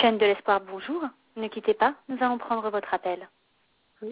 Chaîne de l'espoir, bonjour. Ne quittez pas, nous allons prendre votre appel. Oui.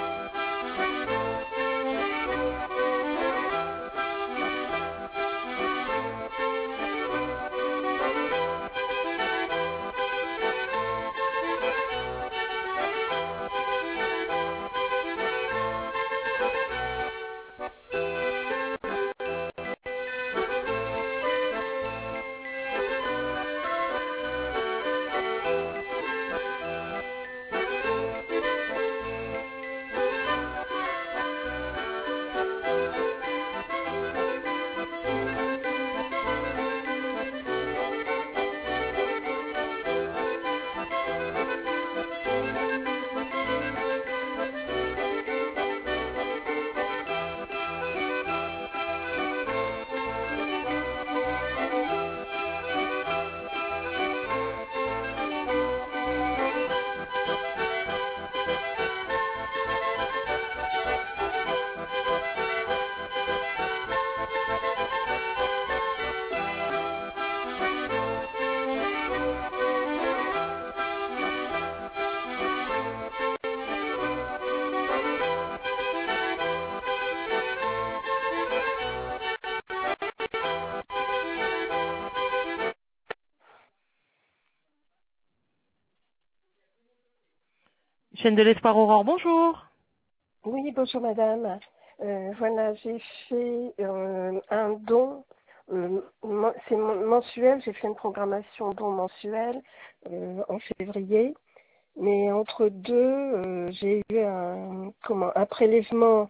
Chaîne de l'espoir Aurore, bonjour. Oui, bonjour madame. Voilà, j'ai fait un don, c'est mensuel, j'ai fait une programmation don mensuel en février, mais entre deux, j'ai eu un prélèvement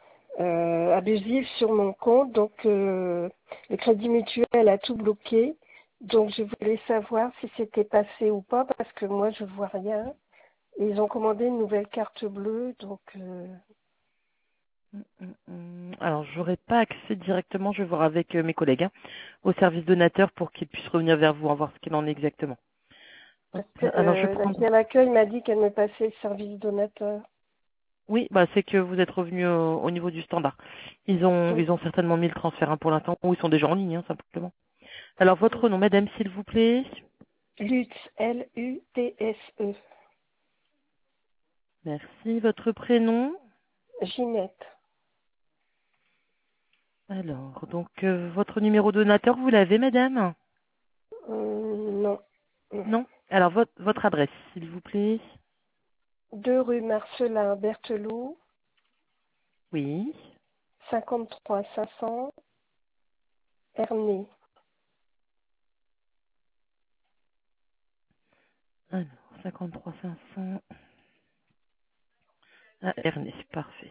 abusif sur mon compte, donc le Crédit Mutuel a tout bloqué, donc je voulais savoir si c'était passé ou pas, parce que moi je vois rien. Et ils ont commandé une nouvelle carte bleue, donc... Alors, j'aurai pas accès directement, je vais voir avec mes collègues au service donateur pour qu'ils puissent revenir vers vous, voir ce qu'il en est exactement. Hop, Parce que alors, je la prends... fille à l'accueil m'a dit qu'elle me passait le service donateur. Oui, bah, c'est que vous êtes revenu au niveau du standard. Ils Oui. ont certainement mis le transfert pour l'instant, ou ils sont déjà en ligne, simplement. Alors, votre nom, madame, s'il vous plaît. Lutz, L-U-T-S-E. Merci. Votre prénom. Ginette. Alors, donc, votre numéro de donateur, vous l'avez, madame? Non. Non. Alors, votre adresse, s'il vous plaît. 2 rue Marcelin Berthelot, Oui. 53 500, Ernée. Alors, 53 500. Ah, Ernest, parfait.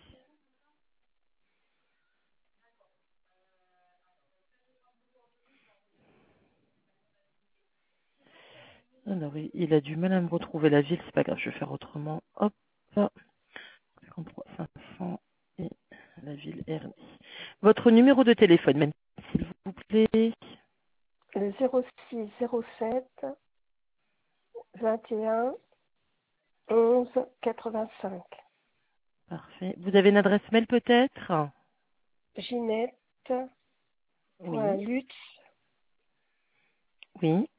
Alors, il a du mal à me retrouver la ville, c'est pas grave, je vais faire autrement. Hop, 53 500 et la ville Ernest. Votre numéro de téléphone, même, s'il vous plaît. Le 06 07 21 11 85. Parfait. Vous avez une adresse mail peut-être? Ginette. Oui. Lutz, Oui.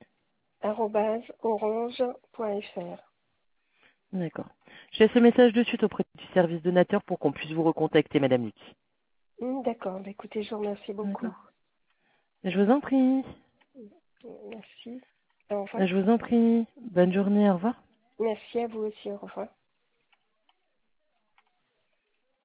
@orange.fr. D'accord. Je laisse ce message de suite auprès du service donateur pour qu'on puisse vous recontacter, Madame Lutz. D'accord. Bah, écoutez, je vous remercie beaucoup. D'accord. Je vous en prie. Merci. Au revoir. Je vous en prie. Bonne journée, au revoir. Merci à vous aussi. Au revoir.